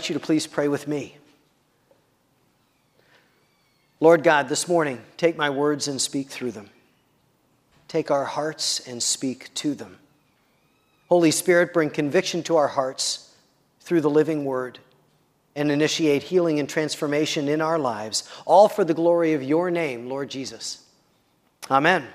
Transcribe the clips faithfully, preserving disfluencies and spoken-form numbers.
invite you to please pray with me. Lord God, this morning, take my words and speak through them. Take our hearts and speak to them. Holy Spirit, bring conviction to our hearts through the living word and initiate healing and transformation in our lives, all for the glory of your name, Lord Jesus. Amen.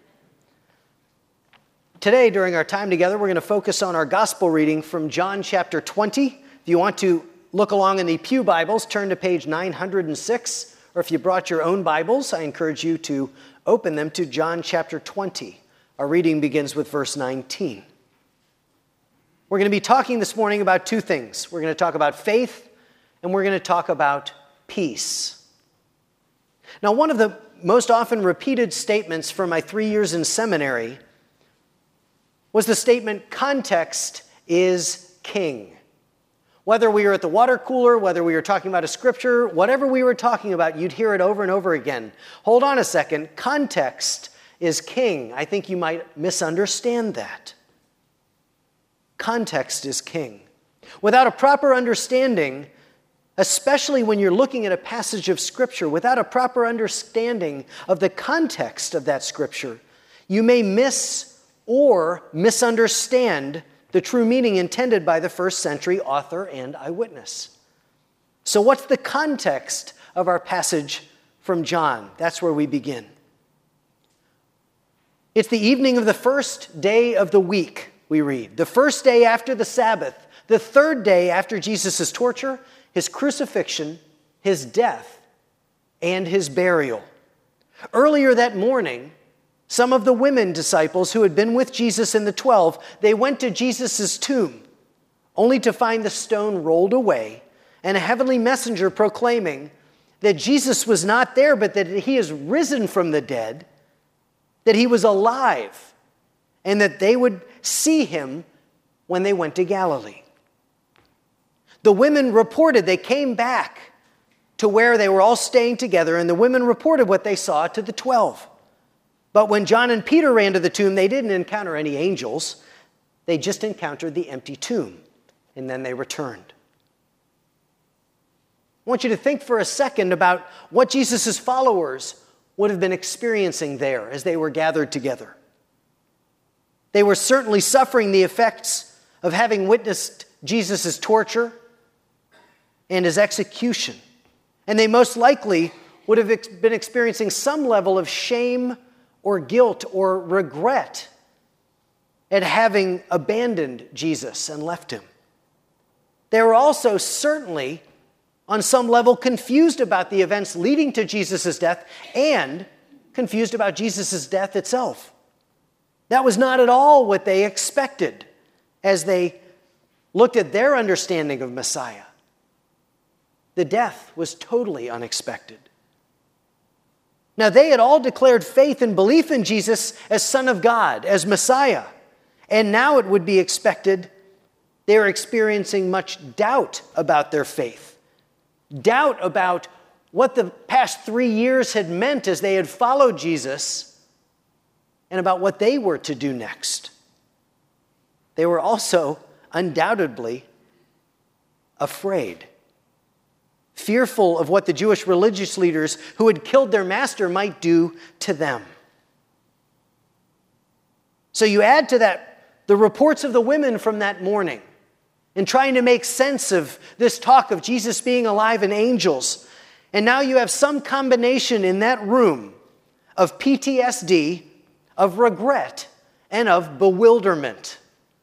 Today, during our time together, we're going to focus on our gospel reading from John chapter twenty. If you want to look along in the Pew Bibles, turn to page nine hundred six. Or if you brought your own Bibles, I encourage you to open them to John chapter twenty. Our reading begins with verse nineteen. We're going to be talking this morning about two things. We're going to talk about faith, and we're going to talk about peace. Now, one of the most often repeated statements from my three years in seminary was the statement, context is king. Whether we were at the water cooler, whether we were talking about a scripture, whatever we were talking about, you'd hear it over and over again. Hold on a second. Context is king. I think you might misunderstand that. Context is king. Without a proper understanding, especially when you're looking at a passage of scripture, without a proper understanding of the context of that scripture, you may miss or misunderstand the true meaning intended by the first century author and eyewitness. So what's the context of our passage from John? That's where we begin. It's the evening of the first day of the week, we read. The first day after the Sabbath, the third day after Jesus' torture, his crucifixion, his death, and his burial. Earlier that morning, some of the women disciples who had been with Jesus in the twelve, they went to Jesus' tomb, only to find the stone rolled away and a heavenly messenger proclaiming that Jesus was not there, but that he is risen from the dead, that he was alive, and that they would see him when they went to Galilee. The women reported, they came back to where they were all staying together, and the women reported what they saw to the twelve. But when John and Peter ran to the tomb, they didn't encounter any angels. They just encountered the empty tomb, and then they returned. I want you to think for a second about what Jesus' followers would have been experiencing there as they were gathered together. They were certainly suffering the effects of having witnessed Jesus' torture and his execution. And they most likely would have been experiencing some level of shame or guilt or regret at having abandoned Jesus and left him. They were also certainly, on some level, confused about the events leading to Jesus' death and confused about Jesus' death itself. That was not at all what they expected as they looked at their understanding of Messiah. The death was totally unexpected. Now, they had all declared faith and belief in Jesus as Son of God, as Messiah. And now it would be expected they were experiencing much doubt about their faith. Doubt about what the past three years had meant as they had followed Jesus and about what they were to do next. They were also undoubtedly afraid. Fearful of what the Jewish religious leaders who had killed their master might do to them. So you add to that the reports of the women from that morning and trying to make sense of this talk of Jesus being alive and angels. And now you have some combination in that room of P T S D, of regret, and of bewilderment.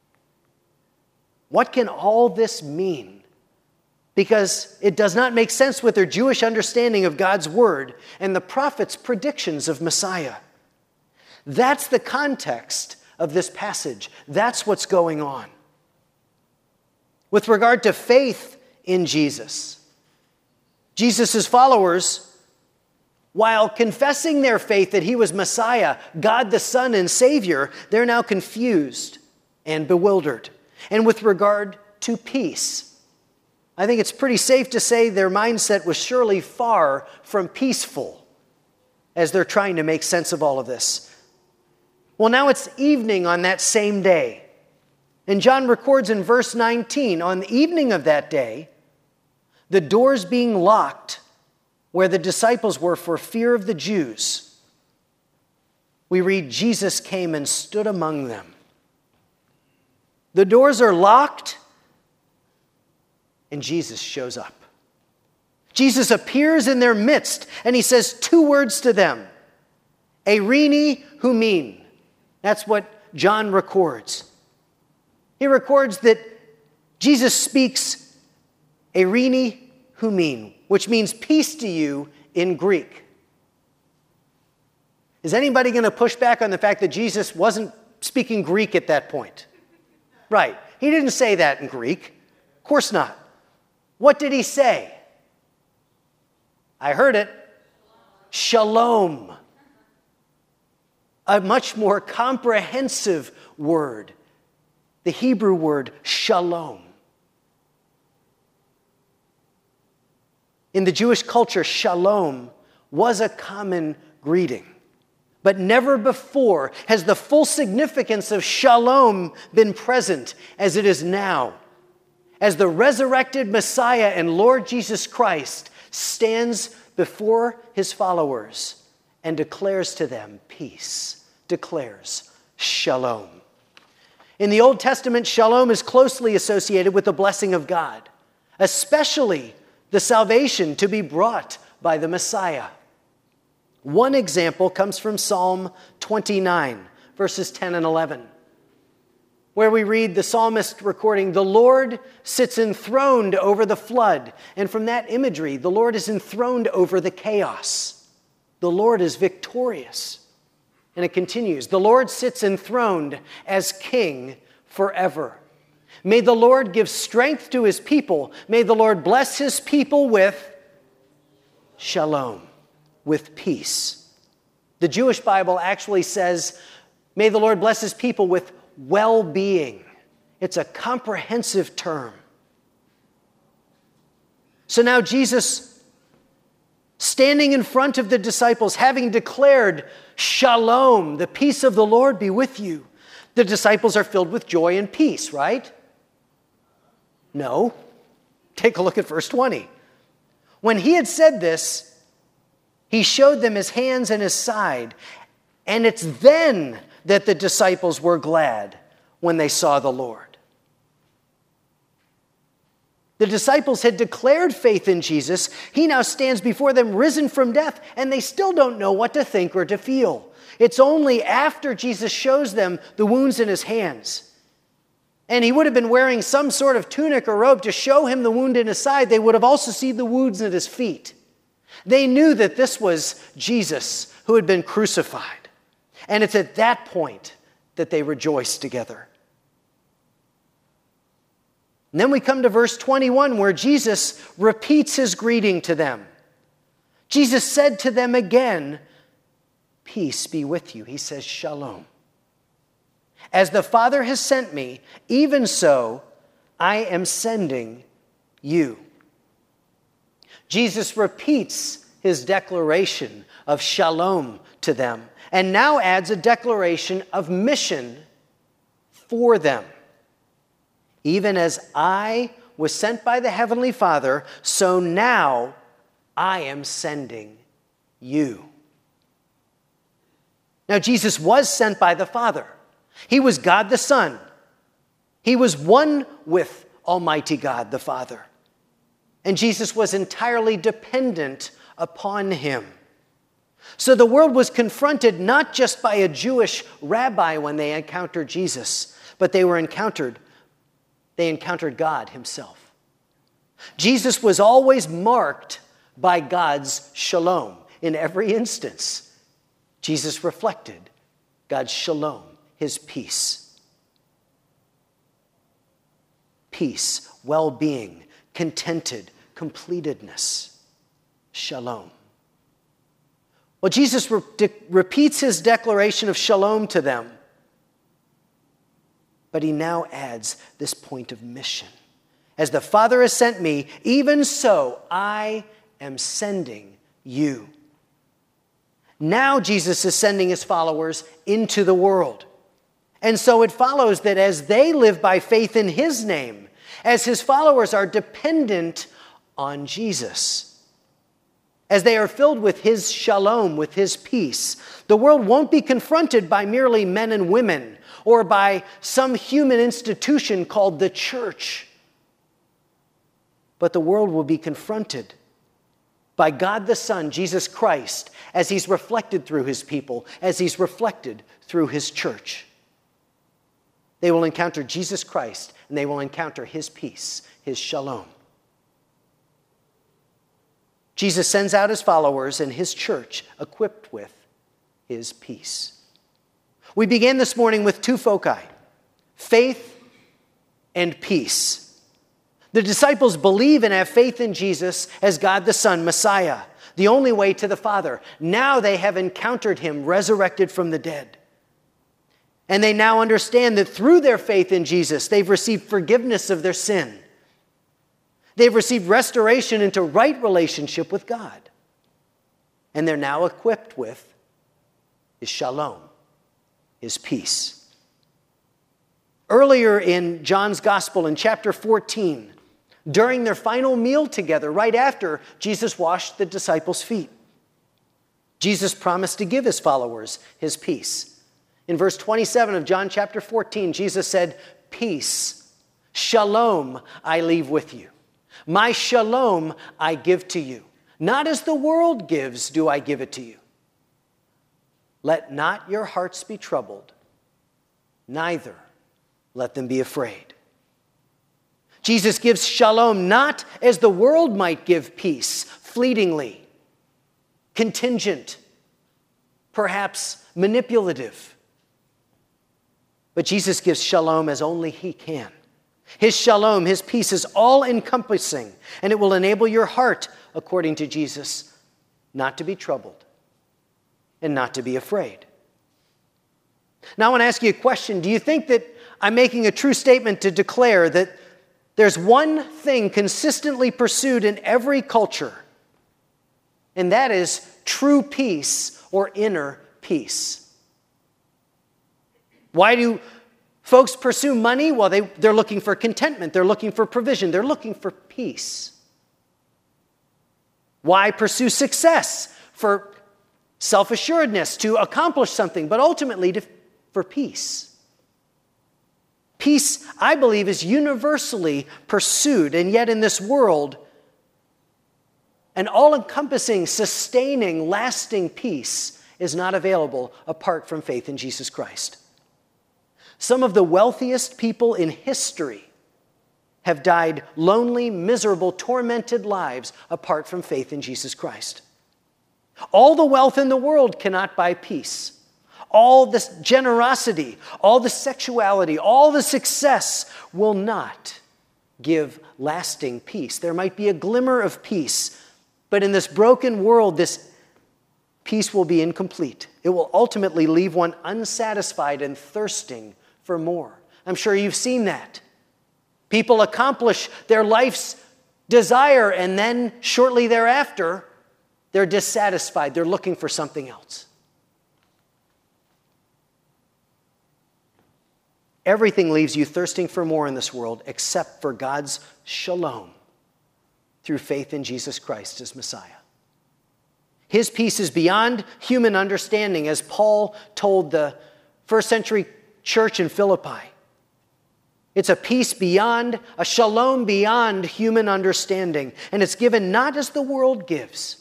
What can all this mean? Because it does not make sense with their Jewish understanding of God's word and the prophets' predictions of Messiah. That's the context of this passage. That's what's going on. With regard to faith in Jesus, Jesus' followers, while confessing their faith that he was Messiah, God the Son and Savior, they're now confused and bewildered. And with regard to peace, I think it's pretty safe to say their mindset was surely far from peaceful as they're trying to make sense of all of this. Well, now it's evening on that same day. And John records in verse nineteen, on the evening of that day, the doors being locked where the disciples were for fear of the Jews, we read Jesus came and stood among them. The doors are locked, and Jesus shows up. Jesus appears in their midst, and he says two words to them, Eirene humin. That's what John records. He records that Jesus speaks Eirene humin, which means peace to you in Greek. Is anybody going to push back on the fact that Jesus wasn't speaking Greek at that point? Right. He didn't say that in Greek. Of course not. What did he say? I heard it. Shalom. A much more comprehensive word. The Hebrew word shalom. In the Jewish culture, shalom was a common greeting. But never before has the full significance of shalom been present as it is now, as the resurrected Messiah and Lord Jesus Christ stands before his followers and declares to them peace, declares shalom. In the Old Testament, shalom is closely associated with the blessing of God, especially the salvation to be brought by the Messiah. One example comes from Psalm twenty-nine, verses ten and eleven, where we read the psalmist recording, "The Lord sits enthroned over the flood." And from that imagery, the Lord is enthroned over the chaos. The Lord is victorious. And it continues, "The Lord sits enthroned as king forever. May the Lord give strength to his people. May the Lord bless his people with shalom, with peace." The Jewish Bible actually says, "May the Lord bless his people with well-being." It's a comprehensive term. So now Jesus, standing in front of the disciples, having declared shalom, the peace of the Lord be with you, the disciples are filled with joy and peace, right? No. Take a look at verse twenty. When he had said this, he showed them his hands and his side, and it's then that the disciples were glad when they saw the Lord. The disciples had declared faith in Jesus. He now stands before them risen from death, and they still don't know what to think or to feel. It's only after Jesus shows them the wounds in his hands, and he would have been wearing some sort of tunic or robe to show him the wound in his side, they would have also seen the wounds at his feet. They knew that this was Jesus who had been crucified. And it's at that point that they rejoiced together. And then we come to verse twenty-one, where Jesus repeats his greeting to them. Jesus said to them again, "Peace be with you." He says, "Shalom. As the Father has sent me, even so I am sending you." Jesus repeats his declaration of shalom to them and now adds a declaration of mission for them. "Even as I was sent by the Heavenly Father, so now I am sending you." Now, Jesus was sent by the Father. He was God the Son. He was one with Almighty God the Father. And Jesus was entirely dependent upon him. So the world was confronted not just by a Jewish rabbi when they encountered Jesus, but they were encountered, they encountered God himself. Jesus was always marked by God's shalom. In every instance, Jesus reflected God's shalom, his peace. Peace, well-being, contented, completedness, shalom. Well, Jesus re- de- repeats his declaration of shalom to them, but he now adds this point of mission. As the Father has sent me, even so I am sending you. Now Jesus is sending his followers into the world. And so it follows that as they live by faith in his name, as his followers are dependent on Jesus. As they are filled with his shalom, with his peace, the world won't be confronted by merely men and women or by some human institution called the church. But the world will be confronted by God the Son, Jesus Christ, as he's reflected through his people, as he's reflected through his church. They will encounter Jesus Christ, and they will encounter his peace, his shalom. Jesus sends out his followers and his church equipped with his peace. We began this morning with two foci, faith and peace. The disciples believe and have faith in Jesus as God the Son, Messiah, the only way to the Father. Now they have encountered him resurrected from the dead. And they now understand that through their faith in Jesus, they've received forgiveness of their sin. They've received restoration into right relationship with God. And they're now equipped with his shalom, his peace. Earlier in John's Gospel, in chapter fourteen, during their final meal together, right after Jesus washed the disciples' feet, Jesus promised to give his followers his peace. In verse twenty-seven of John chapter fourteen, Jesus said, "Peace, shalom, I leave with you. My shalom I give to you. Not as the world gives do I give it to you. Let not your hearts be troubled, neither let them be afraid." Jesus gives shalom not as the world might give peace, fleetingly, contingent, perhaps manipulative. But Jesus gives shalom as only he can. His shalom, his peace is all-encompassing, and it will enable your heart, according to Jesus, not to be troubled and not to be afraid. Now I want to ask you a question. Do you think that I'm making a true statement to declare that there's one thing consistently pursued in every culture, and that is true peace or inner peace? Why do folks pursue money? Well, they, they're looking for contentment. They're looking for provision. They're looking for peace. Why pursue success? For self-assuredness, to accomplish something, but ultimately to, for peace. Peace, I believe, is universally pursued, and yet in this world, an all-encompassing, sustaining, lasting peace is not available apart from faith in Jesus Christ. Some of the wealthiest people in history have died lonely, miserable, tormented lives apart from faith in Jesus Christ. All the wealth in the world cannot buy peace. All this generosity, all the sexuality, all the success will not give lasting peace. There might be a glimmer of peace, but in this broken world, this peace will be incomplete. It will ultimately leave one unsatisfied and thirsting for more. I'm sure you've seen that. People accomplish their life's desire, and then shortly thereafter, they're dissatisfied. They're looking for something else. Everything leaves you thirsting for more in this world except for God's shalom through faith in Jesus Christ as Messiah. His peace is beyond human understanding, as Paul told the first century church in Philippi. It's a peace beyond, a shalom beyond human understanding, and it's given not as the world gives,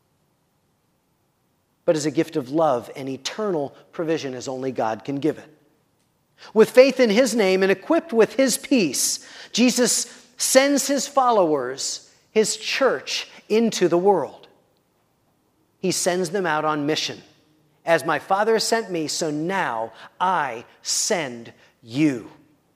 but as a gift of love and eternal provision as only God can give it. With faith in his name and equipped with his peace, Jesus sends his followers, his church, into the world. He sends them out on mission. As my Father sent me, so now I send you.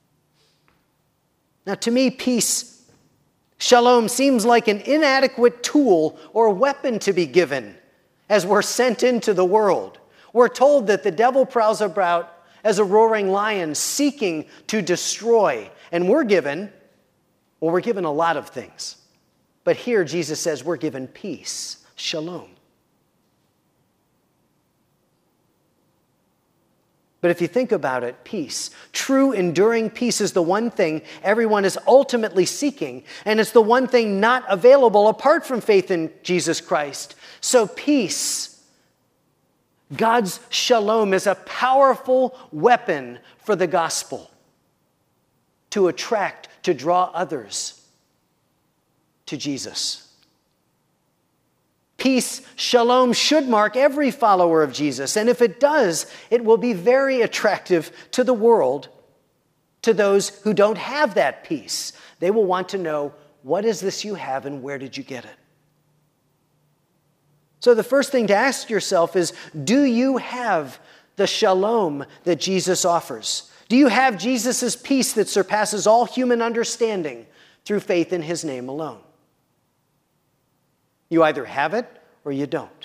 Now, to me, peace, shalom, seems like an inadequate tool or weapon to be given as we're sent into the world. We're told that the devil prowls about as a roaring lion seeking to destroy. And we're given, well, we're given a lot of things. But here Jesus says we're given peace, shalom. But if you think about it, peace, true enduring peace is the one thing everyone is ultimately seeking, and it's the one thing not available apart from faith in Jesus Christ. So peace, God's shalom, is a powerful weapon for the gospel to attract, to draw others to Jesus. Peace, shalom, should mark every follower of Jesus. And if it does, it will be very attractive to the world, to those who don't have that peace. They will want to know, what is this you have and where did you get it? So the first thing to ask yourself is, do you have the shalom that Jesus offers? Do you have Jesus' peace that surpasses all human understanding through faith in his name alone? You either have it or you don't.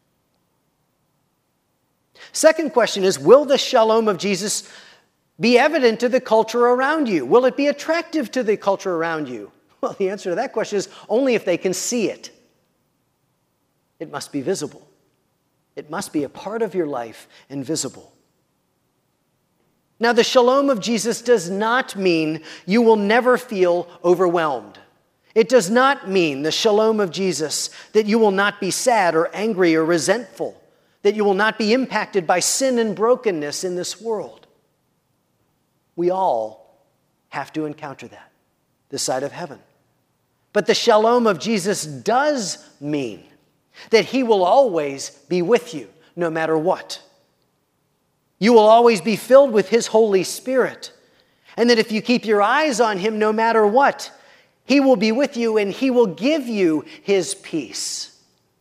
Second question is, will the shalom of Jesus be evident to the culture around you? Will it be attractive to the culture around you? Well, the answer to that question is only if they can see it. It must be visible. It must be a part of your life and visible. Now, the shalom of Jesus does not mean you will never feel overwhelmed. It does not mean, the shalom of Jesus, that you will not be sad or angry or resentful, that you will not be impacted by sin and brokenness in this world. We all have to encounter that this side of heaven. But the shalom of Jesus does mean that he will always be with you, no matter what. You will always be filled with his Holy Spirit, and that if you keep your eyes on him, no matter what, he will be with you and he will give you his peace.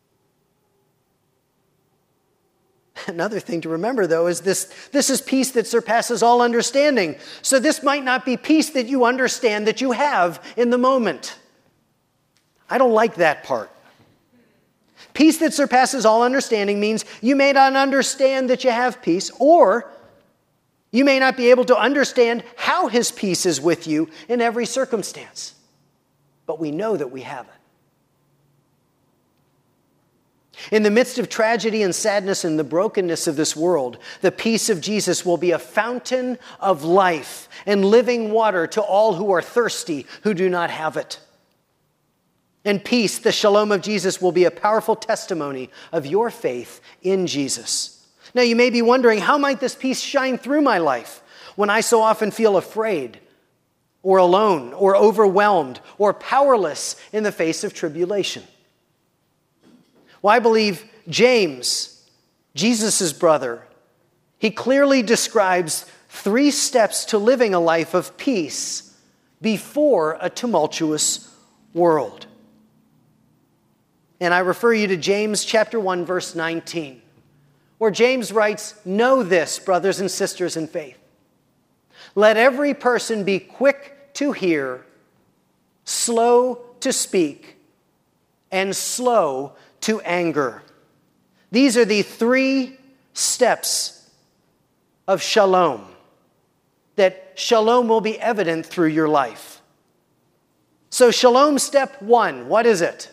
Another thing to remember, though, is this, this is peace that surpasses all understanding. So this might not be peace that you understand that you have in the moment. I don't like that part. Peace that surpasses all understanding means you may not understand that you have peace, or you may not be able to understand how his peace is with you in every circumstance. But we know that we have it. In the midst of tragedy and sadness and the brokenness of this world, the peace of Jesus will be a fountain of life and living water to all who are thirsty, who do not have it. And peace, the shalom of Jesus, will be a powerful testimony of your faith in Jesus. Now, you may be wondering, how might this peace shine through my life when I so often feel afraid, or alone, or overwhelmed, or powerless in the face of tribulation? Well, I believe James, Jesus' brother, he clearly describes three steps to living a life of peace before a tumultuous world. And I refer you to James chapter one, verse nineteen, where James writes, "Know this, brothers and sisters in faith. Let every person be quick to hear, slow to speak, and slow to anger." These are the three steps of shalom, that shalom will be evident through your life. So shalom step one, what is it?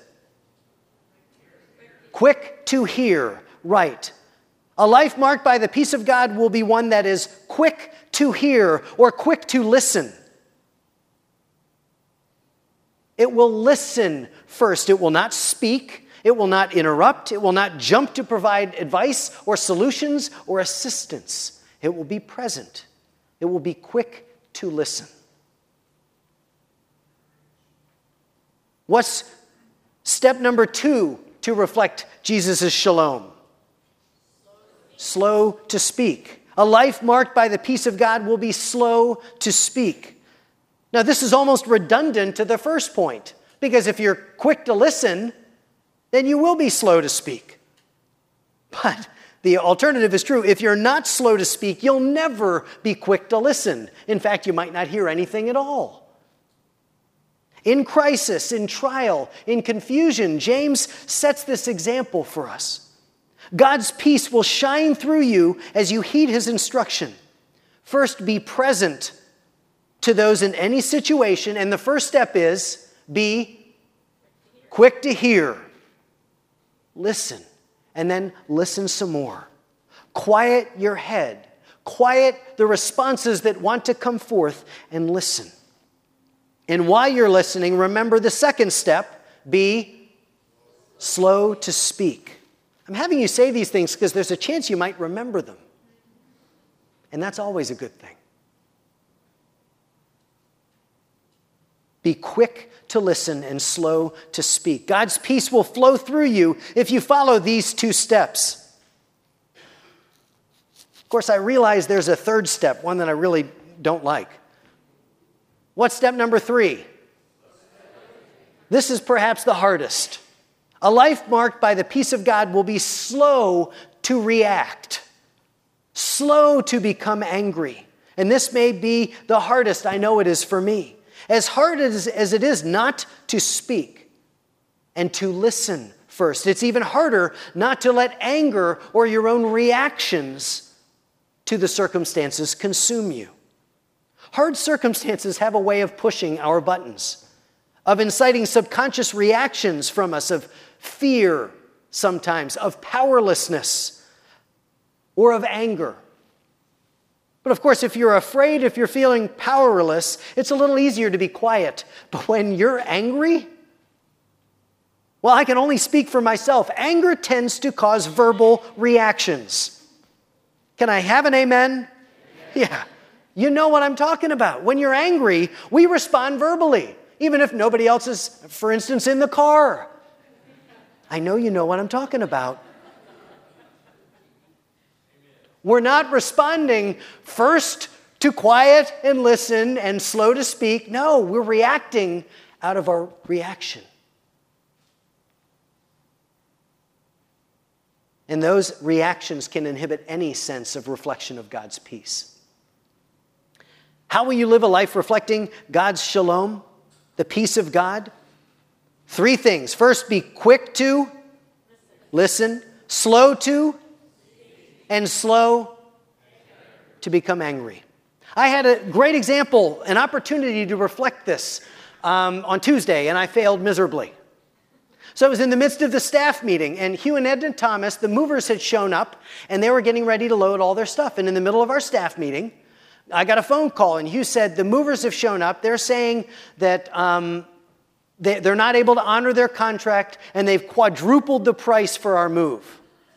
Quick to hear, right. A life marked by the peace of God will be one that is quick to hear or quick to listen. It will listen first. It will not speak. It will not interrupt. It will not jump to provide advice or solutions or assistance. It will be present. It will be quick to listen. What's step number two to reflect Jesus' shalom? Slow to speak. A life marked by the peace of God will be slow to speak. Now, this is almost redundant to the first point, because if you're quick to listen, then you will be slow to speak. But the alternative is true. If you're not slow to speak, you'll never be quick to listen. In fact, you might not hear anything at all. In crisis, in trial, in confusion, James sets this example for us. God's peace will shine through you as you heed his instruction. First, be present to those in any situation, and the first step is be quick to hear. Listen, and then listen some more. Quiet your head. Quiet the responses that want to come forth and listen. And while you're listening, remember the second step, be slow to speak. I'm having you say these things because there's a chance you might remember them. And that's always a good thing. Be quick to listen and slow to speak. God's peace will flow through you if you follow these two steps. Of course, I realize there's a third step, one that I really don't like. What's step number three? This is perhaps the hardest. A life marked by the peace of God will be slow to react, slow to become angry. And this may be the hardest. I know it is for me. As hard as, as it is not to speak and to listen first, it's even harder not to let anger or your own reactions to the circumstances consume you. Hard circumstances have a way of pushing our buttons, of inciting subconscious reactions from us, of fear sometimes, of powerlessness, or of anger. But of course, if you're afraid, if you're feeling powerless, it's a little easier to be quiet. But when you're angry, well, I can only speak for myself. Anger tends to cause verbal reactions. Can I have an amen? Amen? Yeah. You know what I'm talking about. When you're angry, we respond verbally, even if nobody else is, for instance, in the car. I know you know what I'm talking about. We're not responding first to quiet and listen and slow to speak. No, we're reacting out of our reaction. And those reactions can inhibit any sense of reflection of God's peace. How will you live a life reflecting God's shalom, the peace of God? Three things. First, be quick to listen, slow to, and slow to become angry. I had a great example, an opportunity to reflect this um, on Tuesday, and I failed miserably. So I was in the midst of the staff meeting, and Hugh and Edna Thomas, the movers, had shown up, and they were getting ready to load all their stuff. And in the middle of our staff meeting, I got a phone call, and Hugh said, the movers have shown up. They're saying that um, they, they're not able to honor their contract, and they've quadrupled the price for our move.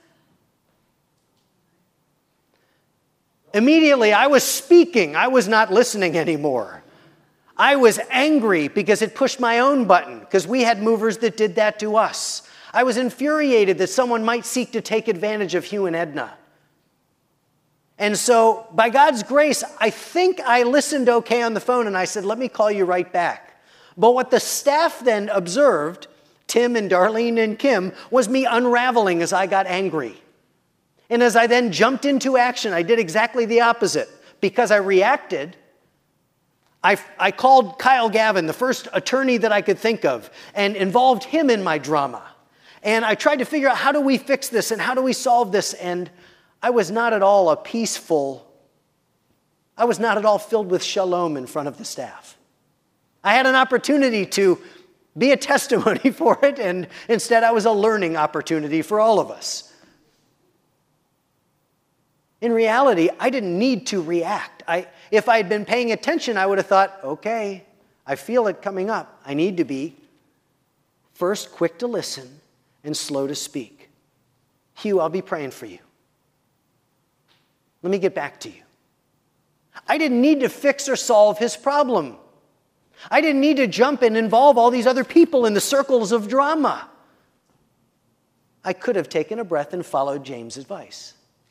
Immediately, I was speaking. I was not listening anymore. I was angry because it pushed my own button, because we had movers that did that to us. I was infuriated that someone might seek to take advantage of Hugh and Edna. And so, by God's grace, I think I listened okay on the phone, and I said, let me call you right back. But what the staff then observed, Tim and Darlene and Kim, was me unraveling as I got angry. And as I then jumped into action, I did exactly the opposite. Because I reacted, I, I called Kyle Gavin, the first attorney that I could think of, and involved him in my drama. And I tried to figure out, how do we fix this and how do we solve this? And I was not at all a peaceful, I was not at all filled with shalom in front of the staff. I had an opportunity to be a testimony for it, and instead I was a learning opportunity for all of us. In reality, I didn't need to react. I, if I had been paying attention, I would have thought, okay, I feel it coming up. I need to be first quick to listen and slow to speak. Hugh, I'll be praying for you. Let me get back to you. I didn't need to fix or solve his problem. I didn't need to jump and involve all these other people in the circles of drama. I could have taken a breath and followed James' advice.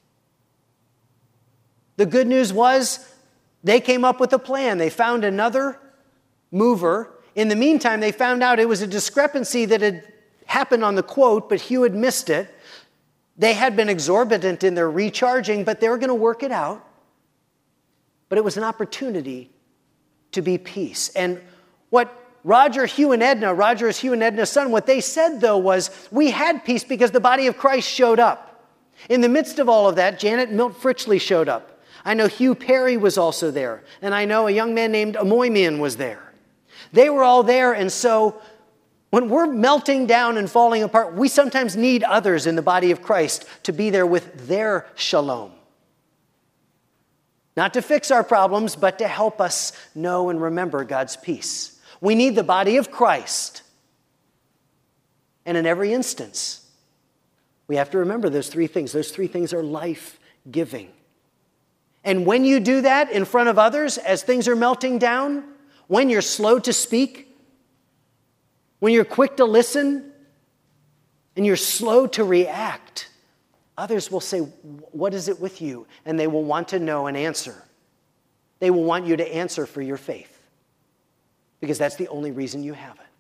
The good news was they came up with a plan. They found another mover. In the meantime, they found out it was a discrepancy that had happened on the quote, but Hugh had missed it. They had been exorbitant in their recharging, but they were going to work it out. But it was an opportunity to be peace. And what Roger, Hugh, and Edna, Roger is Hugh and Edna's son, what they said, though, was we had peace because the body of Christ showed up. In the midst of all of that, Janet Milt Fritchley showed up. I know Hugh Perry was also there. And I know a young man named Amoymian was there. They were all there, and so when we're melting down and falling apart, we sometimes need others in the body of Christ to be there with their shalom. Not to fix our problems, but to help us know and remember God's peace. We need the body of Christ. And in every instance, we have to remember those three things. Those three things are life-giving. And when you do that in front of others, as things are melting down, when you're slow to speak, when you're quick to listen, and you're slow to react, others will say, "What is it with you?" And they will want to know and answer. They will want you to answer for your faith, because that's the only reason you have it.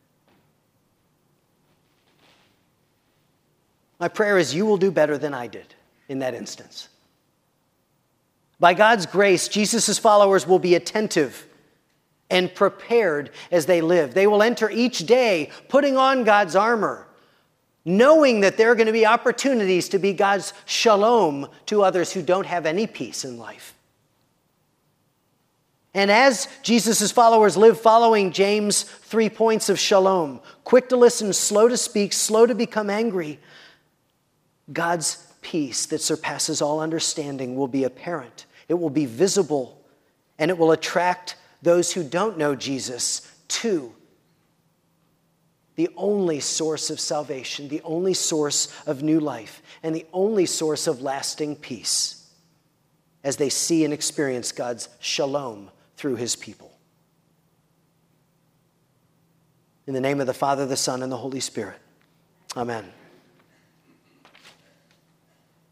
My prayer is you will do better than I did in that instance. By God's grace, Jesus' followers will be attentive and prepared as they live. They will enter each day putting on God's armor, knowing that there are going to be opportunities to be God's shalom to others who don't have any peace in life. And as Jesus' followers live following James' three points of shalom, quick to listen, slow to speak, slow to become angry, God's peace that surpasses all understanding will be apparent. It will be visible, and it will attract those who don't know Jesus to the only source of salvation, the only source of new life, and the only source of lasting peace as they see and experience God's shalom through his people. In the name of the Father, the Son, and the Holy Spirit. Amen.